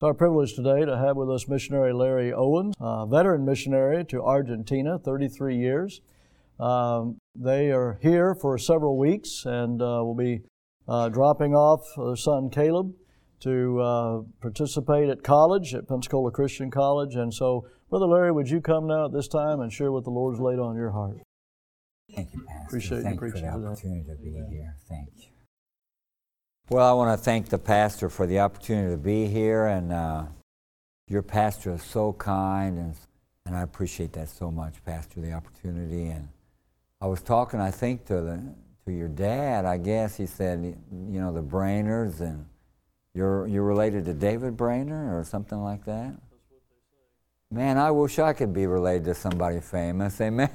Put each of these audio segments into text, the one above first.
It's our privilege today to have with us missionary Larry Owens, a veteran missionary to Argentina, 33 years. They are here for several weeks and will be dropping off their son Caleb to participate at college, at Pensacola Christian College. And so, Brother Larry, would you come now at this time and share what the Lord's laid on your heart? Thank you, Pastor. Appreciate you preaching for the today. opportunity to be here. Thank you. Well, I want to thank the pastor for the opportunity to be here, and your pastor is so kind, and I appreciate that so much, Pastor, the opportunity. And I was talking, I think, to your dad. I guess he said, you know, the Brainers, and you're related to David Brainerd or something like that. That's what they say. Man, I wish I could be related to somebody famous. Amen.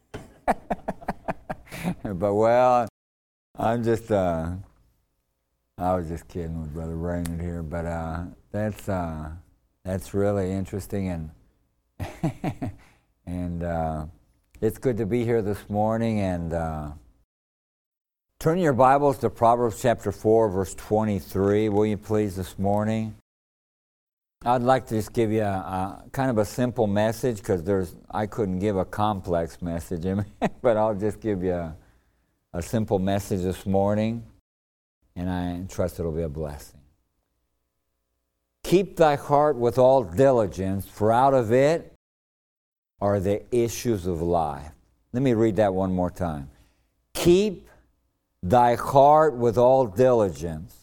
But well, I'm just. I was just kidding with Brother Brainerd here, but that's really interesting, and it's good to be here this morning. And turn your Bibles to Proverbs chapter 4, verse 23, will you please, this morning? I'd like to just give you a kind of a simple message, because I couldn't give a complex message, but I'll just give you a simple message this morning. And I trust it'll be a blessing. Keep thy heart with all diligence, for out of it are the issues of life. Let me read that one more time. Keep thy heart with all diligence,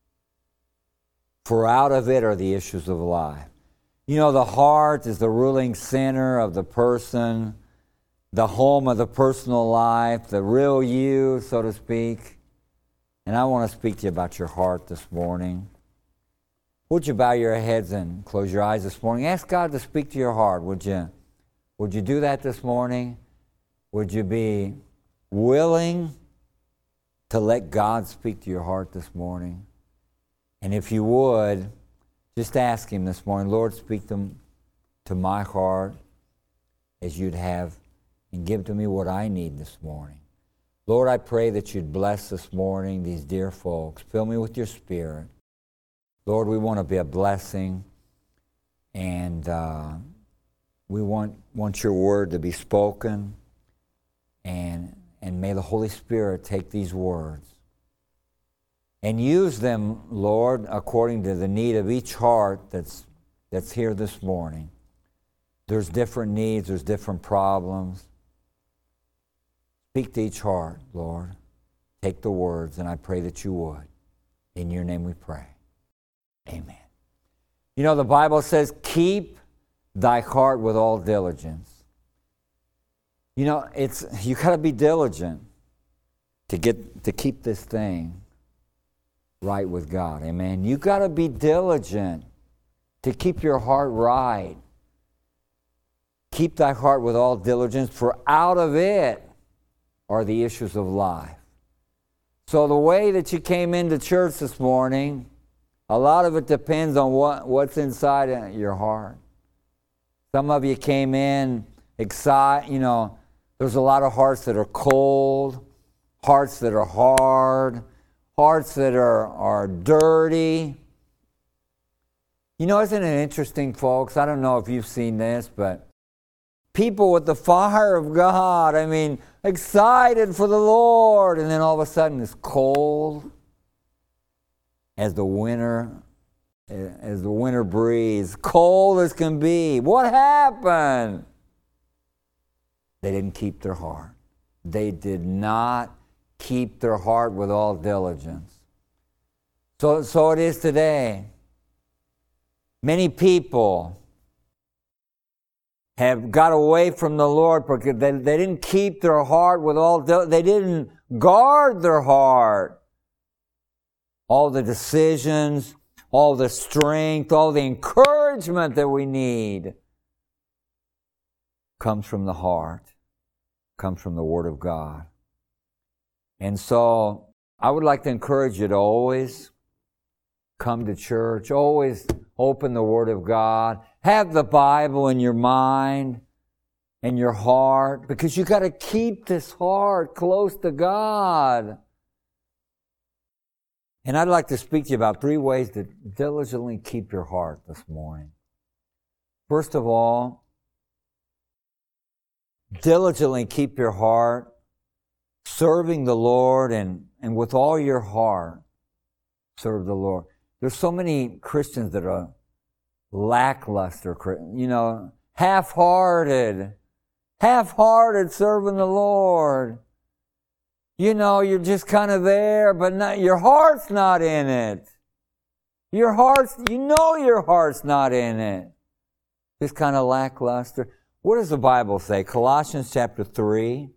for out of it are the issues of life. You know, the heart is the ruling center of the person, the home of the personal life, the real you, so to speak. And I want to speak to you about your heart this morning. Would you bow your heads and close your eyes this morning? Ask God to speak to your heart. Would you do that this morning? Would you be willing to let God speak to your heart this morning? And if you would, just ask Him this morning, Lord, speak to my heart as you'd have, and give to me what I need this morning. Lord, I pray that you'd bless this morning these dear folks. Fill me with your Spirit. Lord, we want to be a blessing, and we want your word to be spoken, and may the Holy Spirit take these words and use them, Lord, according to the need of each heart that's here this morning. There's different needs, there's different problems. Speak to each heart, Lord. Take the words, and I pray that you would. In your name we pray. Amen. You know, the Bible says, keep thy heart with all diligence. You know, you got to be diligent to keep this thing right with God. Amen. You got to be diligent to keep your heart right. Keep thy heart with all diligence, for out of it are the issues of life. So the way that you came into church this morning, a lot of it depends on what's inside your heart. Some of you came in excited. You know, there's a lot of hearts that are cold, hearts that are hard, hearts that are dirty. You know, isn't it interesting, folks? I don't know if you've seen this, but people with the fire of God, I mean, excited for the Lord, and then all of a sudden it's cold as the winter breeze, cold as can be. What happened? They didn't keep their heart. They did not keep their heart with all diligence. So it is today. Many people have got away from the Lord because they didn't keep their heart with all, they didn't guard their heart. All the decisions, all the strength, all the encouragement that we need comes from the heart, comes from the Word of God. And so I would like to encourage you to always come to church, always open the Word of God, have the Bible in your mind and your heart, because you got to keep this heart close to God. And I'd like to speak to you about 3 ways to diligently keep your heart this morning. First of all, diligently keep your heart serving the Lord, and with all your heart serve the Lord. There's so many Christians that are lackluster, half-hearted serving the Lord. You're just kind of there, but your heart's not in it. Your heart's not in it. Just kind of lackluster. What does the Bible say? Colossians chapter 3,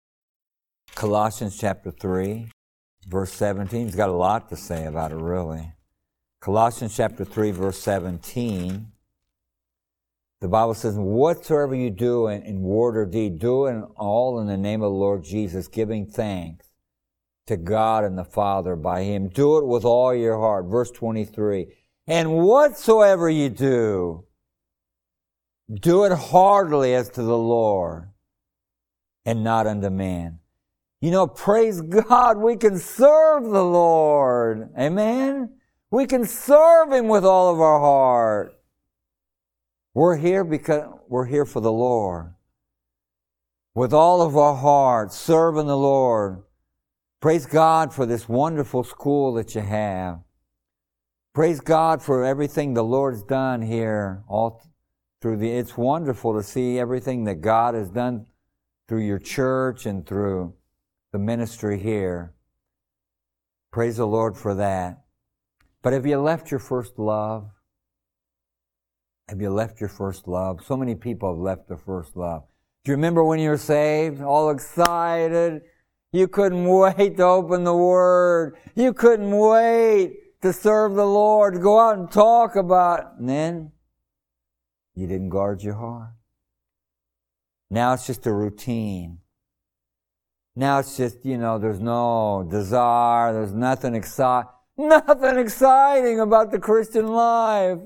verse 17. He's got a lot to say about it, really. Colossians chapter 3, verse 17. The Bible says, whatsoever you do in word or deed, do it all in the name of the Lord Jesus, giving thanks to God and the Father by Him. Do it with all your heart. Verse 23. And whatsoever you do, do it heartily as to the Lord and not unto man. Praise God, we can serve the Lord. Amen? We can serve Him with all of our heart. We're here because we're here for the Lord. With all of our heart, serving the Lord. Praise God for this wonderful school that you have. Praise God for everything the Lord's done here. It's wonderful to see everything that God has done through your church and through the ministry here. Praise the Lord for that. But have you left your first love? Have you left your first love? So many people have left their first love. Do you remember when you were saved? All excited. You couldn't wait to open the Word. You couldn't wait to serve the Lord, to go out and talk about it. And then you didn't guard your heart. Now it's just a routine. Now it's just, there's no desire. There's nothing exciting about the Christian life.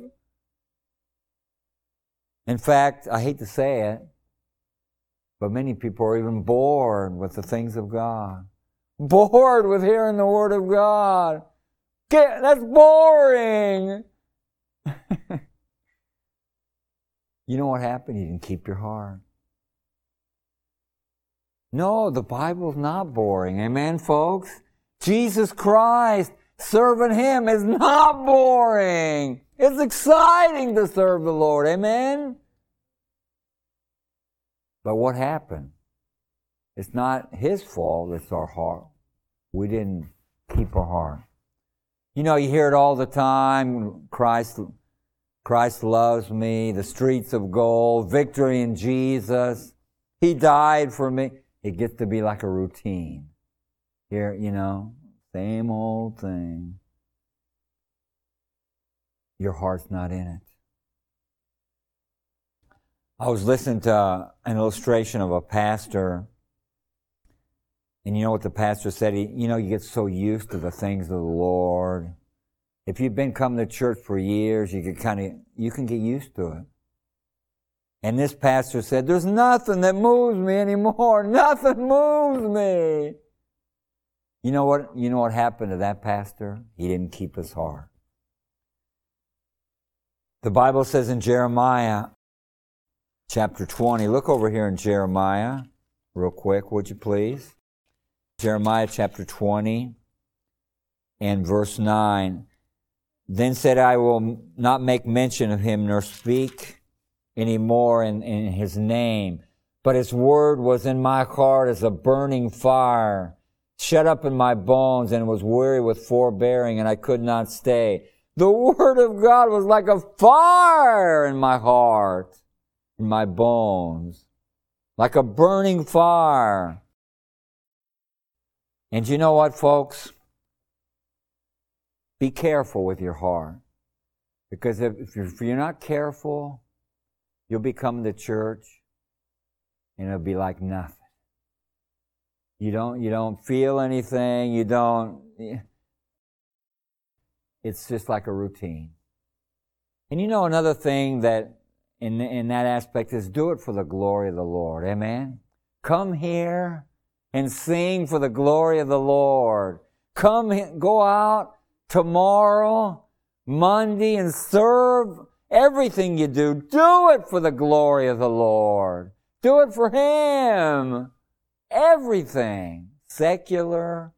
In fact, I hate to say it, but many people are even bored with the things of God. Bored with hearing the Word of God. That's boring. You know what happened? You didn't keep your heart. No, the Bible's not boring. Amen, folks? Jesus Christ, serving Him is not boring. It's exciting to serve the Lord. Amen? But what happened? It's not His fault, it's our heart. We didn't keep our heart. You hear it all the time. Christ loves me, the streets of gold, victory in Jesus. He died for me. It gets to be like a routine. Here, same old thing. Your heart's not in it. I was listening to an illustration of a pastor, and you know what the pastor said? You get so used to the things of the Lord. If you've been coming to church for years, you can get used to it. And this pastor said, there's nothing that moves me anymore. Nothing moves me. You know what happened to that pastor? He didn't keep his heart. The Bible says in Jeremiah chapter 20, look over here in Jeremiah real quick, would you please? Jeremiah chapter 20 and verse 9. Then said, I will not make mention of him nor speak any more in his name. But his word was in my heart as a burning fire, shut up in my bones, and was weary with forbearing, and I could not stay. The word of God was like a fire in my heart, in my bones, like a burning fire. And you know what, folks? Be careful with your heart. Because if you're not careful, you'll be coming to church and it'll be like nothing. You don't feel anything, it's just like a routine. And another thing that in that aspect is do it for the glory of the Lord. Amen? Come here and sing for the glory of the Lord. Go out tomorrow, Monday, and serve. Everything you do, do it for the glory of the Lord. Do it for Him. Everything. Secular.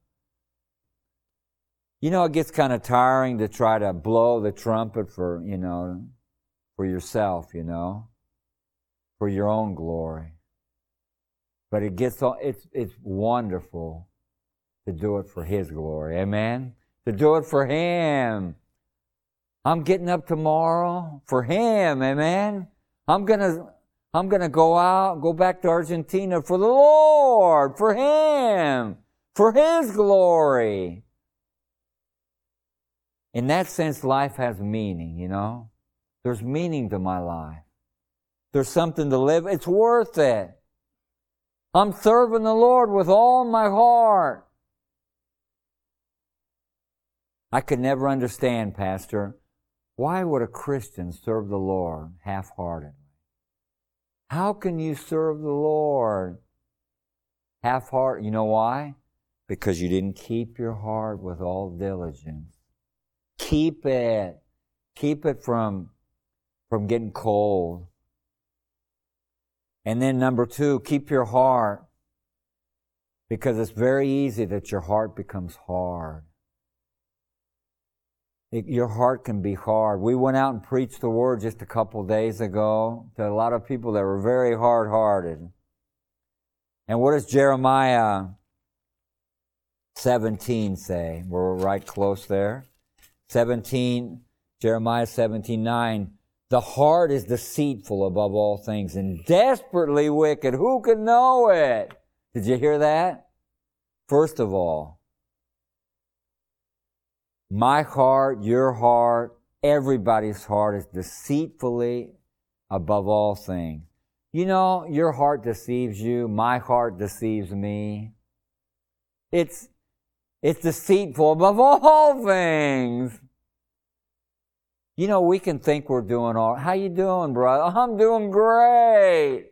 You know, it gets kind of tiring to try to blow the trumpet for, for yourself, for your own glory. But it's wonderful to do it for His glory. Amen? To do it for Him. I'm getting up tomorrow for Him. Amen? I'm gonna go back to Argentina for the Lord, for Him, for His glory. In that sense, life has meaning, There's meaning to my life. There's something to live. It's worth it. I'm serving the Lord with all my heart. I could never understand, Pastor, why would a Christian serve the Lord half-heartedly? How can you serve the Lord half-hearted? You know why? Because you didn't keep your heart with all diligence. Keep it. Keep it from getting cold. And then number 2, keep your heart. Because it's very easy that your heart becomes hard. Your heart can be hard. We went out and preached the Word just a couple days ago to a lot of people that were very hard-hearted. And what does Jeremiah 17 say? We're right close there. Jeremiah 17:9. The heart is deceitful above all things and desperately wicked. Who can know it? Did you hear that? First of all, my heart, your heart, everybody's heart is deceitfully above all things. Your heart deceives you. My heart deceives me. It's deceitful above all things. We can think we're doing all right. How you doing, brother? I'm doing great.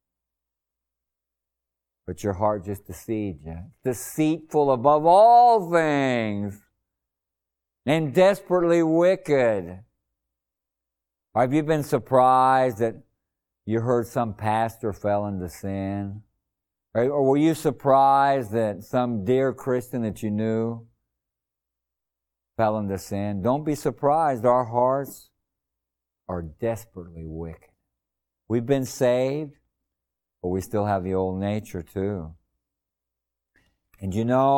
But your heart just deceived you. Deceitful above all things. And desperately wicked. Have you been surprised that you heard some pastor fell into sin? Or were you surprised that some dear Christian that you knew fell into sin? Don't be surprised. Our hearts are desperately wicked. We've been saved, but we still have the old nature too. And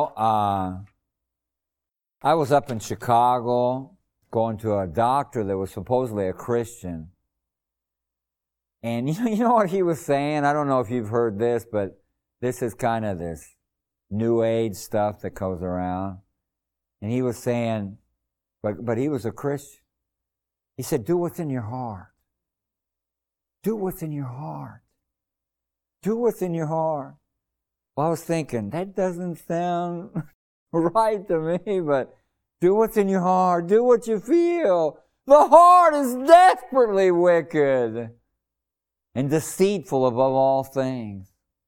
I was up in Chicago going to a doctor that was supposedly a Christian. And you know what he was saying? I don't know if you've heard this, but this is kind of this New Age stuff that goes around. And he was saying, but he was a Christian. He said, do what's in your heart. Do what's in your heart. Do what's in your heart. Well, I was thinking, that doesn't sound right to me, but do what's in your heart. Do what you feel. The heart is desperately wicked and deceitful above all things.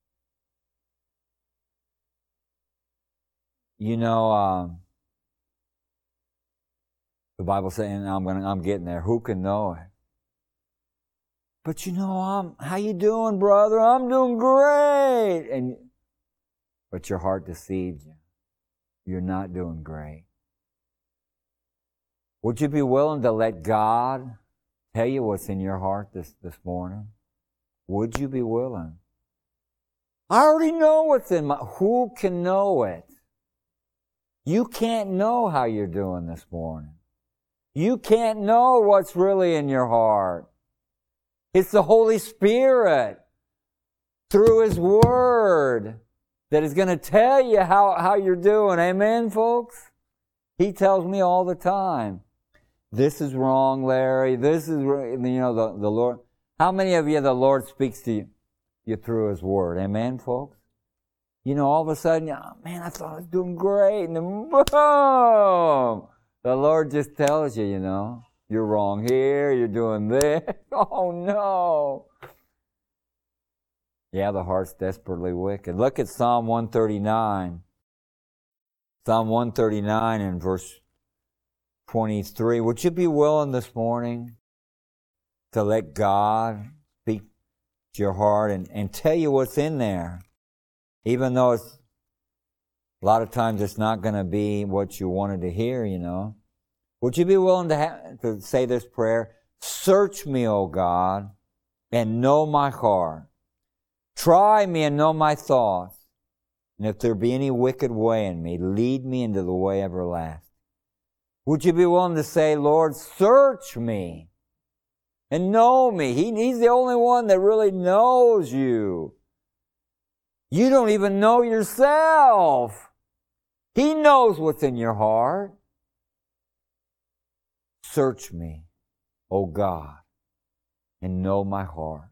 The Bible saying, I'm getting there. Who can know it? But how you doing, brother? I'm doing great. But your heart deceived you. You're not doing great. Would you be willing to let God tell you what's in your heart this morning? Would you be willing? I already know what's in my... Who can know it? You can't know how you're doing this morning. You can't know what's really in your heart. It's the Holy Spirit through His Word that is going to tell you how you're doing. Amen, folks? He tells me all the time, this is wrong, Larry. This is, the Lord. How many of you, the Lord speaks to you through His Word? Amen, folks? All of a sudden, man, I thought I was doing great. And then, boom! The Lord just tells you, you're wrong here, you're doing this. Oh, no. Yeah, the heart's desperately wicked. Look at Psalm 139. Psalm 139 and verse 23. Would you be willing this morning to let God speak to your heart and tell you what's in there? Even though it's a lot of times it's not going to be what you wanted to hear, you know. Would you be willing to say this prayer? Search me, O God, and know my heart. Try me and know my thoughts. And if there be any wicked way in me, lead me into the way everlasting. Would you be willing to say, Lord, search me and know me? He's the only one that really knows you. You don't even know yourself. He knows what's in your heart. Search me, O God, and know my heart.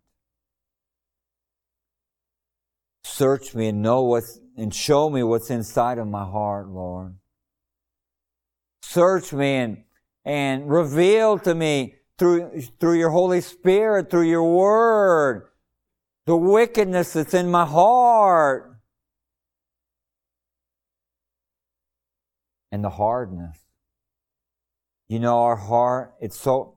Search me and show me what's inside of my heart, Lord. Search me and reveal to me through your Holy Spirit, through your Word, the wickedness that's in my heart and the hardness. You know, our heart, you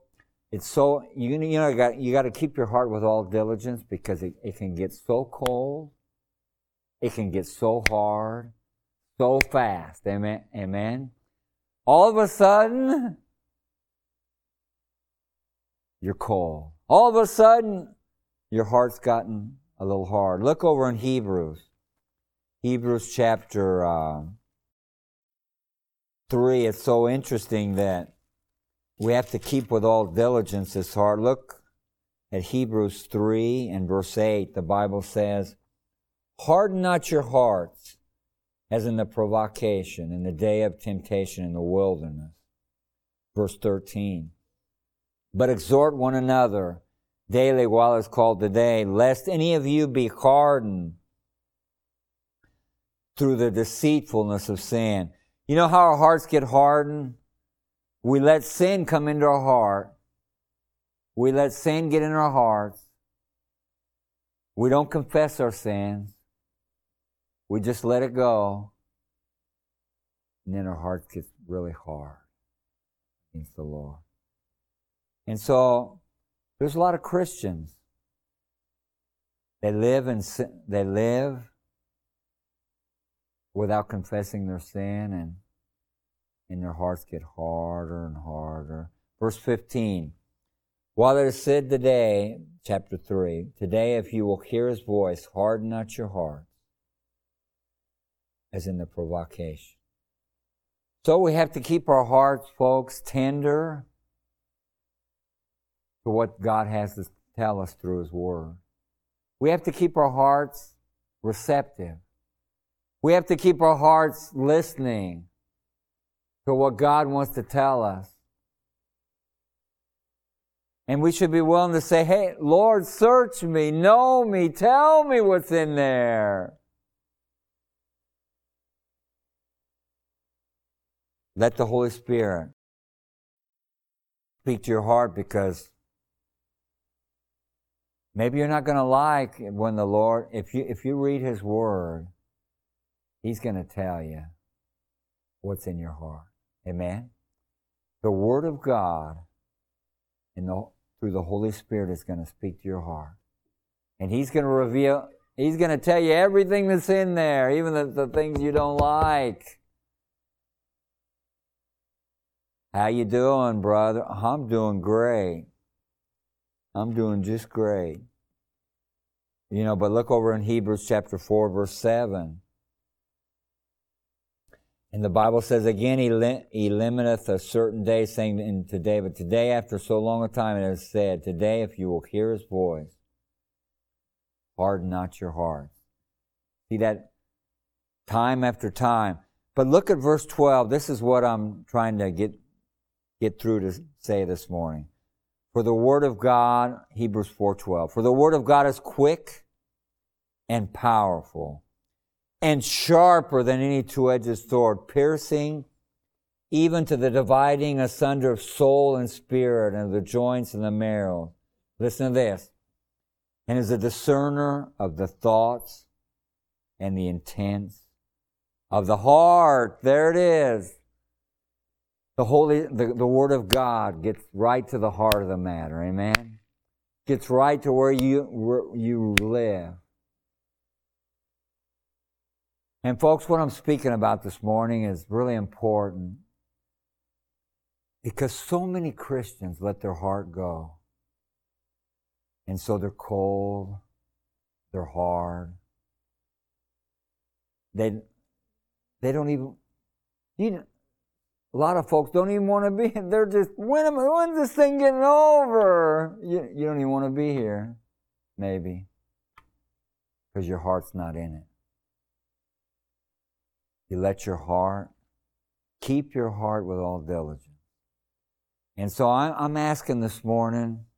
got to keep your heart with all diligence because it can get so cold. It can get so hard, so fast. Amen. Amen. All of a sudden, you're cold. All of a sudden, your heart's gotten a little hard. Look over in Hebrews. Hebrews chapter 3. It's so interesting that we have to keep with all diligence this heart. Look at Hebrews 3 and verse 8. The Bible says, harden not your hearts as in the provocation, in the day of temptation in the wilderness. Verse 13. But exhort one another daily while it's called today, lest any of you be hardened through the deceitfulness of sin. You know how our hearts get hardened? We let sin come into our heart. We let sin get in our hearts. We don't confess our sins. We just let it go. And then our hearts get really hard against the Lord. And so, there's a lot of Christians. They live without confessing their sin, and their hearts get harder and harder. Verse 15. While it is said today, chapter 3, today if you will hear His voice, harden not your hearts, as in the provocation. So we have to keep our hearts, folks, tender to what God has to tell us through His Word. We have to keep our hearts receptive. We have to keep our hearts listening to what God wants to tell us. And we should be willing to say, hey, Lord, search me, know me, tell me what's in there. Let the Holy Spirit speak to your heart, because maybe you're not going to like when the Lord, if you read His Word, He's going to tell you what's in your heart. Amen? The Word of God through the Holy Spirit is going to speak to your heart. And He's going to reveal, He's going to tell you everything that's in there, even the things you don't like. How you doing, brother? I'm doing great. I'm doing just great. You know, but look over in Hebrews chapter 4, verse 7. And the Bible says, again, he limiteth a certain day, saying to David, today after so long a time it is said, today if you will hear His voice, harden not your heart. See that time after time. But look at verse 12. This is what I'm trying to get through to say this morning. For the Word of God, Hebrews 4:12, for the Word of God is quick and powerful and sharper than any two-edged sword, piercing even to the dividing asunder of soul and spirit and of the joints and the marrow. Listen to this. And is a discerner of the thoughts and the intents of the heart. There it is. the Word of God gets right to the heart of the matter. Amen? Gets right to where you live. And folks, what I'm speaking about this morning is really important because so many Christians let their heart go. And so they're cold, they're hard. They don't even, a lot of folks don't even want to be, they're just, when's this thing getting over? You don't even want to be here, maybe, because your heart's not in it. You let your heart, keep your heart with all diligence. And so I'm asking this morning,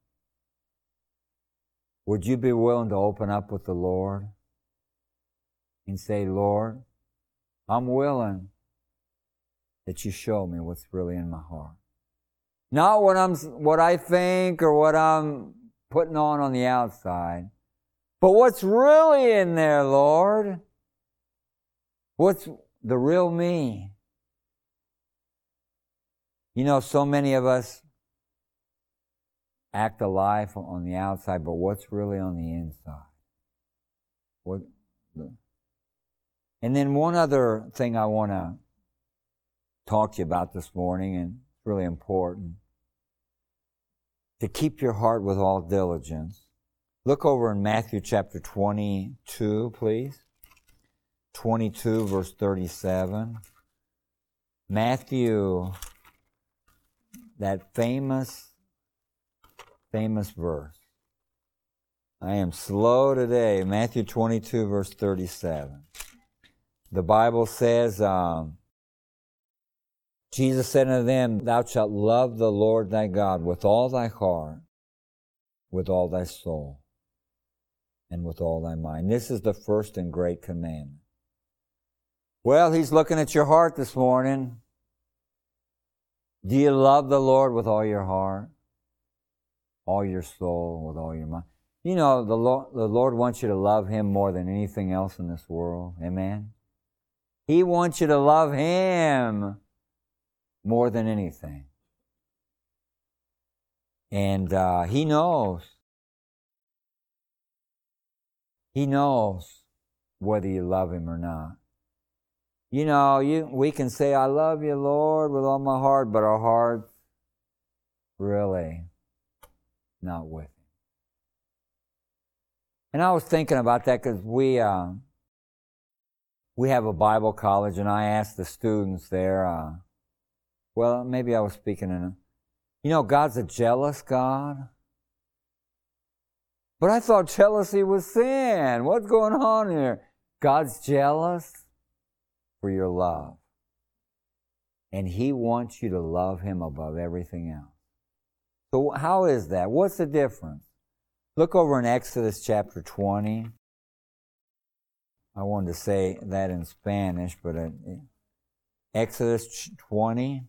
would you be willing to open up with the Lord and say, Lord, I'm willing that you show me what's really in my heart. Not what I think or what I'm putting on the outside, but what's really in there, Lord. What's the real me? You know, so many of us act a life on the outside, but what's really on the inside? And then one other thing I want to talk to you about this morning, and it's really important, to keep your heart with all diligence. Look over in Matthew chapter 22, please. 22, verse 37. Matthew, that famous verse. I am slow today. Matthew 22, verse 37. The Bible says, Jesus said unto them, Thou shalt love the Lord thy God with all thy heart, with all thy soul, and with all thy mind. This is the first and great commandment. Well, he's looking at your heart this morning. Do you love the Lord with all your heart, all your soul, with all your mind? You know, the Lord wants you to love Him more than anything else in this world. Amen? He wants you to love Him more than anything. And He knows. He knows whether you love Him or not. You know, we can say, I love you, Lord, with all my heart, but our heart's really not with Him. And I was thinking about that because we have a Bible college, and I asked the students there, well, maybe I was speaking you know, God's a jealous God. But I thought jealousy was sin. What's going on here? God's jealous for your love. And He wants you to love Him above everything else. So how is that? What's the difference? Look over in Exodus chapter 20. I wanted to say that in Spanish, but Exodus 20.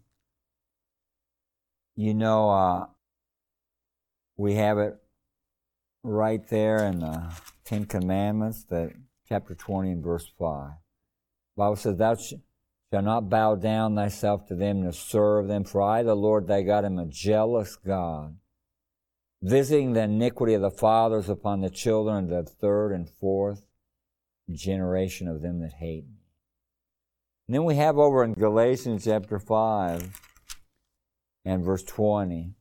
You know, we have it right there in the Ten Commandments, that chapter 20 and verse 5. The Bible says, Thou shalt not bow down thyself to them to serve them, for I, the Lord thy God, am a jealous God, visiting the iniquity of the fathers upon the children of the third and fourth generation of them that hate me. And then we have over in Galatians chapter 5 and verse 20,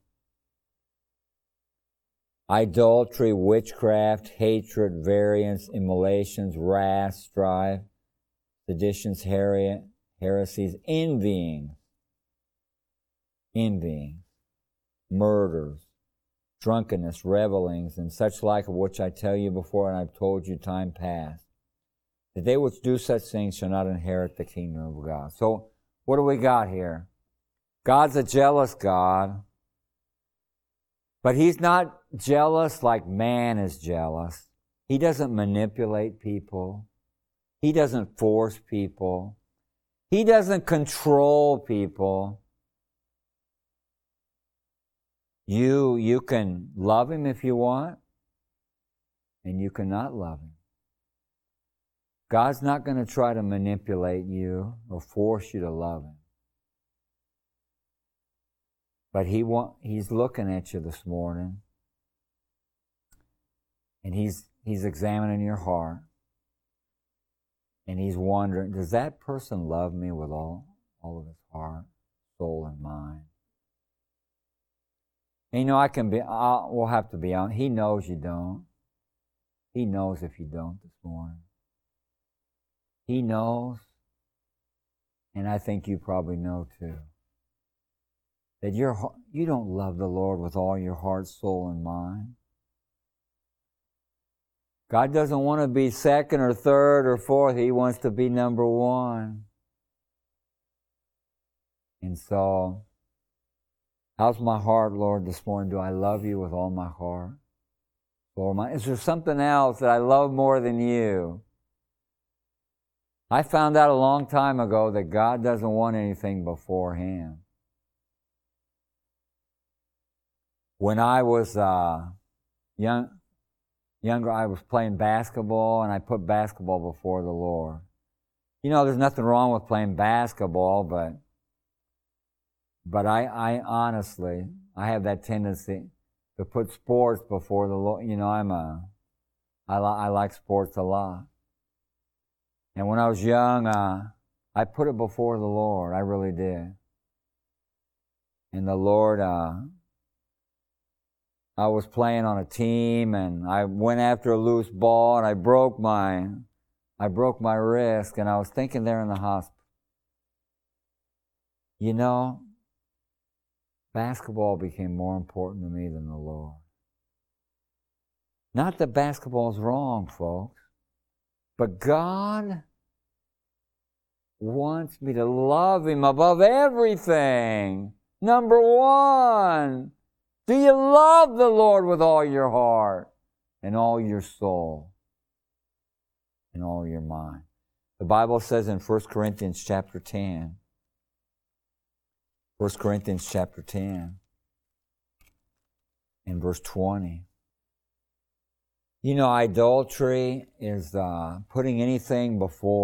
idolatry, witchcraft, hatred, variance, immolations, wrath, strife, seditions, heresies, envyings, murders, drunkenness, revelings, and such like, of which I tell you before, and I've told you time past, that they which do such things shall not inherit the kingdom of God. So, what do we got here? God's a jealous God, but He's not jealous like man is jealous. He doesn't manipulate people. He doesn't force people. He doesn't control people. You can love Him if you want, and you cannot love Him. God's not going to try to manipulate you or force you to love Him. But He's looking at you this morning, and He's examining your heart, and He's wondering, does that person love me with all of his heart, soul, and mind? And we'll have to be honest. He knows you don't. He knows if you don't this morning. He knows, and I think you probably know too, that you don't love the Lord with all your heart, soul, and mind. God doesn't want to be second or third or fourth. He wants to be number one. And so, how's my heart, Lord, this morning? Do I love you with all my heart? Lord, is there something else that I love more than you? I found out a long time ago that God doesn't want anything before Him. When I was younger, I was playing basketball, and I put basketball before the Lord. You know, there's nothing wrong with playing basketball, but I honestly, I have that tendency to put sports before the Lord. You know, I like sports a lot. And when I was young, I put it before the Lord. I really did. And the Lord, I was playing on a team, and I went after a loose ball, and I broke my wrist, and I was thinking there in the hospital, you know, basketball became more important to me than the Lord. Not that basketball is wrong, folks, but God wants me to love Him above everything. Number one. Do you love the Lord with all your heart and all your soul and all your mind? The Bible says in 1 Corinthians chapter 10, 1 Corinthians chapter 10 and verse 20. You know, idolatry is putting anything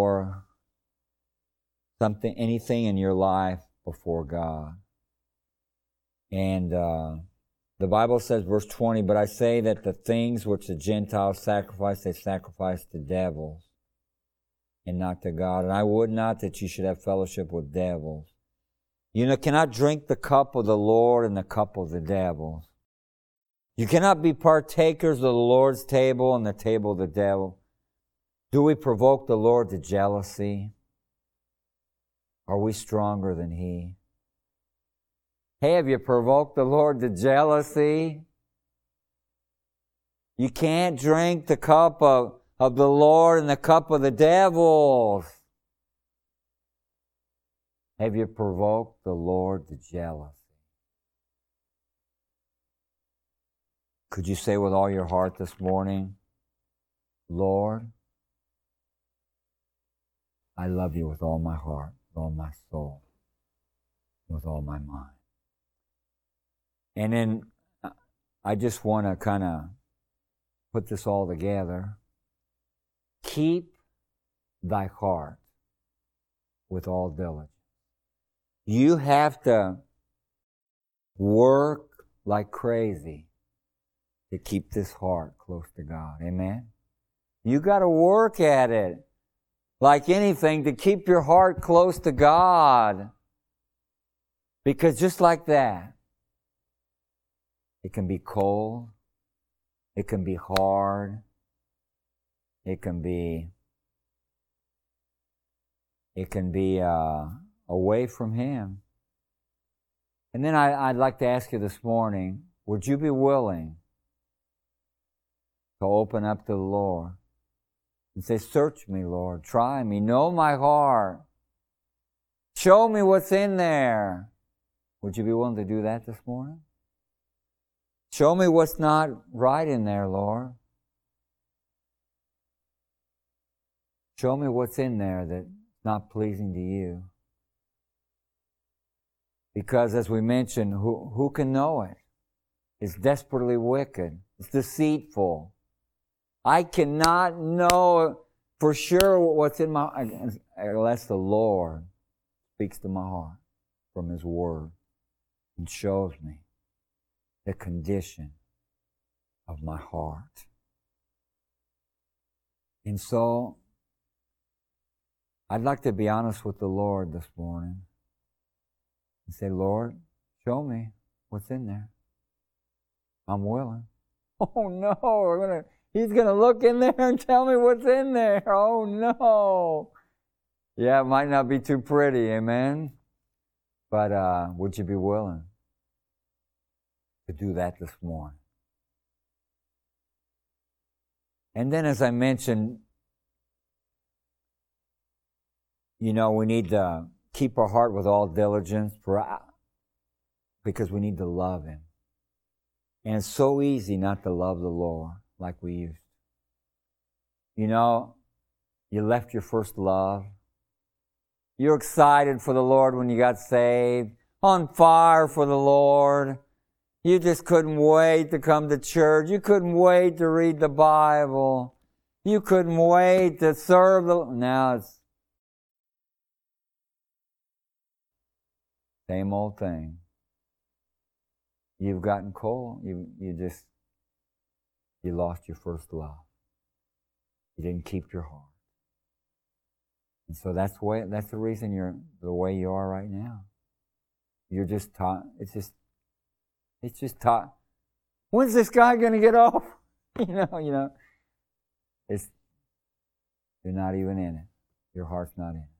in your life before God. And the Bible says, verse 20, but I say that the things which the Gentiles sacrifice, they sacrifice to devils and not to God. And I would not that you should have fellowship with devils. You cannot drink the cup of the Lord and the cup of the devils. You cannot be partakers of the Lord's table and the table of the devil. Do we provoke the Lord to jealousy? Are we stronger than He? Hey, have you provoked the Lord to jealousy? You can't drink the cup of the Lord and the cup of the devils. Have you provoked the Lord to jealousy? Could you say with all your heart this morning, Lord, I love you with all my heart, with all my soul, with all my mind. And then I just want to kind of put this all together. Keep thy heart with all diligence. You have to work like crazy to keep this heart close to God. Amen? You got to work at it like anything to keep your heart close to God. Because just like that, it can be cold, it can be hard, it can be away from Him. And then I'd like to ask you this morning, would you be willing to open up to the Lord and say, search me, Lord, try me, know my heart, show me what's in there. Would you be willing to do that this morning? Show me what's not right in there, Lord. Show me what's in there that's not pleasing to you. Because as we mentioned, who can know it? It's desperately wicked. It's deceitful. I cannot know for sure what's in my unless the Lord speaks to my heart from His Word. and shows me the condition of my heart. And so, I'd like to be honest with the Lord this morning and say, Lord, show me what's in there. I'm willing. Oh no, He's going to look in there and tell me what's in there. Oh no. Yeah, it might not be too pretty, amen? But would you be willing to do that this morning? And then, as I mentioned, we need to keep our heart with all diligence because we need to love Him. And it's so easy not to love the Lord like we used to. You left your first love. You're excited for the Lord when you got saved, on fire for the Lord. You just couldn't wait to come to church. You couldn't wait to read the Bible. You couldn't wait to serve the Lord. Now it's same old thing. You've gotten cold. You lost your first love. You didn't keep your heart. And so that's the reason you're the way you are right now. You're just taught. It's just taught. When's this guy going to get off? You're not even in it. Your heart's not in it.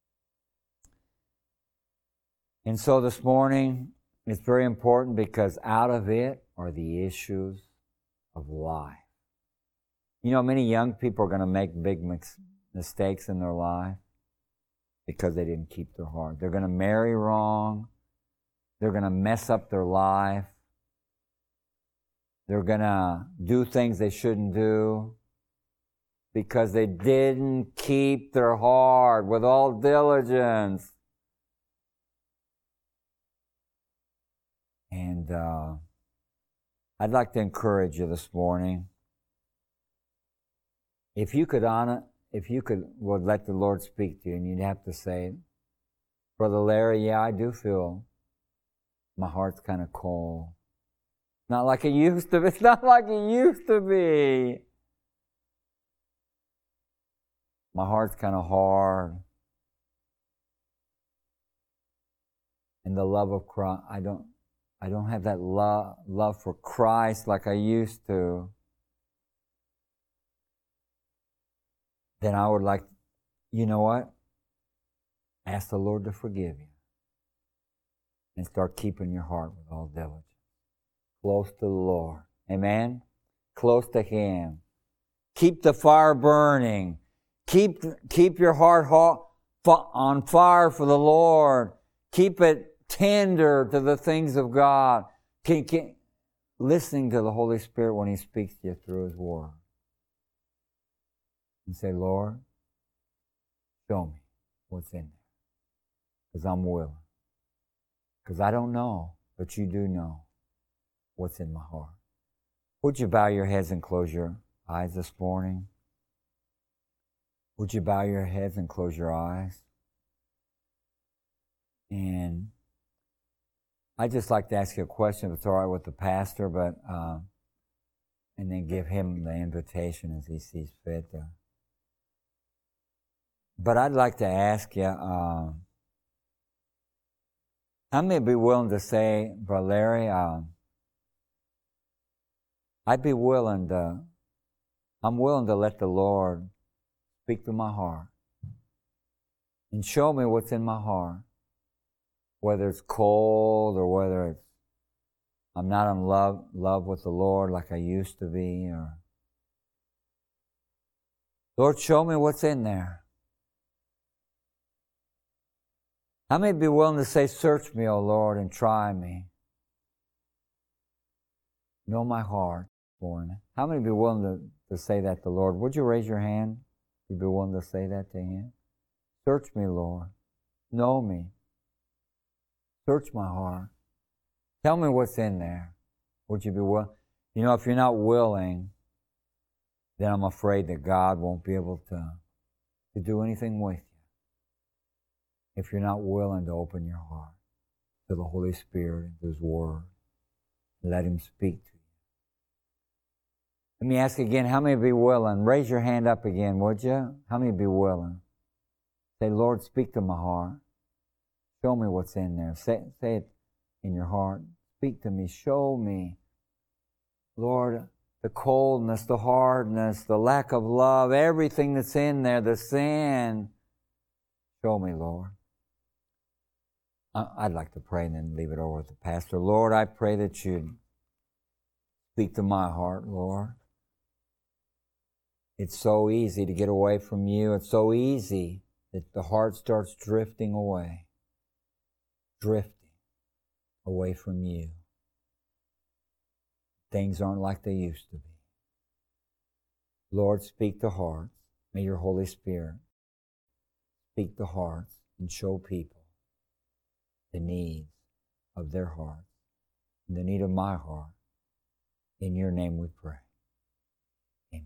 And so this morning, it's very important because out of it are the issues of life. Many young people are going to make big mistakes in their life because they didn't keep their heart. They're going to marry wrong. They're going to mess up their life. They're going to do things they shouldn't do because they didn't keep their heart with all diligence. And I'd like to encourage you this morning. If you could let the Lord speak to you, and you'd have to say, Brother Larry, yeah, I do feel my heart's kind of cold. Not like it used to be. It's not like it used to be. My heart's kind of hard. And the love of Christ, I don't have that love for Christ like I used to. Then I would like, you know what? Ask the Lord to forgive you. And start keeping your heart with all diligence. Close to the Lord. Amen? Close to Him. Keep the fire burning. Keep your heart on fire for the Lord. Keep it tender to the things of God. Listening to the Holy Spirit when He speaks to you through His Word. And say, Lord, show me what's in there. Because I'm willing. Because I don't know, but you do know what's in my heart. Would you bow your heads and close your eyes this morning? Would you bow your heads and close your eyes? And I'd just like to ask you a question, if it's all right with the pastor, but and then give him the invitation as he sees fit. But I'd like to ask you, how many would be willing to say, Brother Larry, I'm willing to let the Lord speak to my heart and show me what's in my heart, whether it's cold or whether I'm not in love with the Lord like I used to be. Or Lord, show me what's in there. How many be willing to say, search me, O Lord, and try me? Know my heart, Lord. How many be willing to say that to the Lord? Would you raise your hand? You'd be willing to say that to Him? Search me, Lord. Know me. Search my heart. Tell me what's in there. Would you be willing? If you're not willing, then I'm afraid that God won't be able to do anything with you if you're not willing to open your heart. to the Holy Spirit and to His Word. Let Him speak to you. Let me ask again, how many be willing? Raise your hand up again, would you? How many be willing? Say, Lord, speak to my heart. Show me what's in there. Say it in your heart. Speak to me. Show me, Lord, the coldness, the hardness, the lack of love, everything that's in there, the sin. Show me, Lord. I'd like to pray and then leave it over with the pastor. Lord, I pray that you'd speak to my heart, Lord. It's so easy to get away from you. It's so easy that the heart starts drifting away from you. Things aren't like they used to be. Lord, speak to hearts. May your Holy Spirit speak to hearts and show people the needs of their hearts and the need of my heart. In your name we pray. Amen.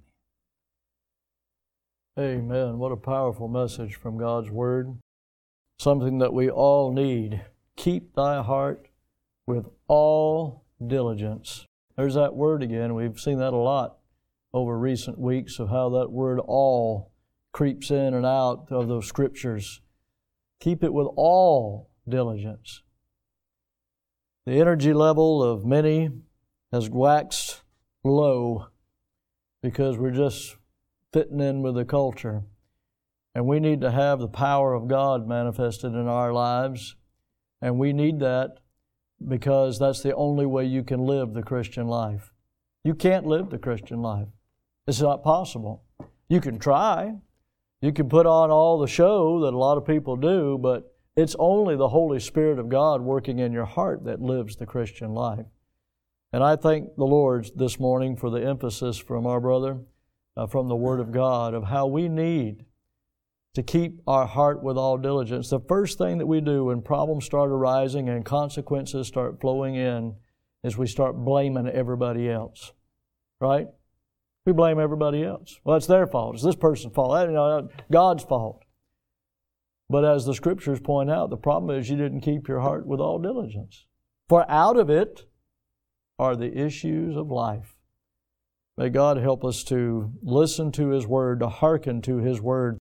Amen. What a powerful message from God's Word. Something that we all need. Keep thy heart with all diligence. There's that word again. We've seen that a lot over recent weeks of how that word all creeps in and out of those scriptures. Keep it with all diligence. The energy level of many has waxed low because we're just fitting in with the culture. And we need to have the power of God manifested in our lives. And we need that because that's the only way you can live the Christian life. You can't live the Christian life. It's not possible. You can try. You can put on all the show that a lot of people do, but it's only the Holy Spirit of God working in your heart that lives the Christian life. And I thank the Lord this morning for the emphasis from our brother, from the Word of God, of how we need to keep our heart with all diligence. The first thing that we do when problems start arising and consequences start flowing in is we start blaming everybody else, right? We blame everybody else. Well, it's their fault. It's this person's fault. God's fault. But as the Scriptures point out, the problem is you didn't keep your heart with all diligence. For out of it are the issues of life. May God help us to listen to His Word, to hearken to His Word,